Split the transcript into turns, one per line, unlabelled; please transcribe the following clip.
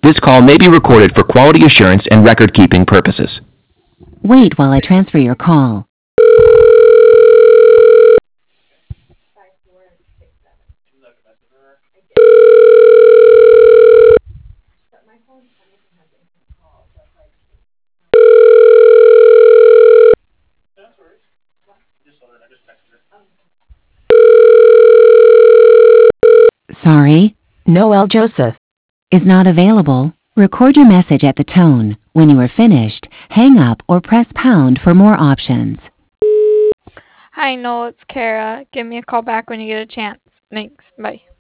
This call may be recorded for quality assurance and record-keeping purposes.
Wait while I transfer your call. Sorry,
Noel Joseph
is not available. Record your message at the tone. When you are finished, hang up or press pound for more options.
Hi, Noel, it's Kara. Give me a call back when you get a chance. Thanks. Bye.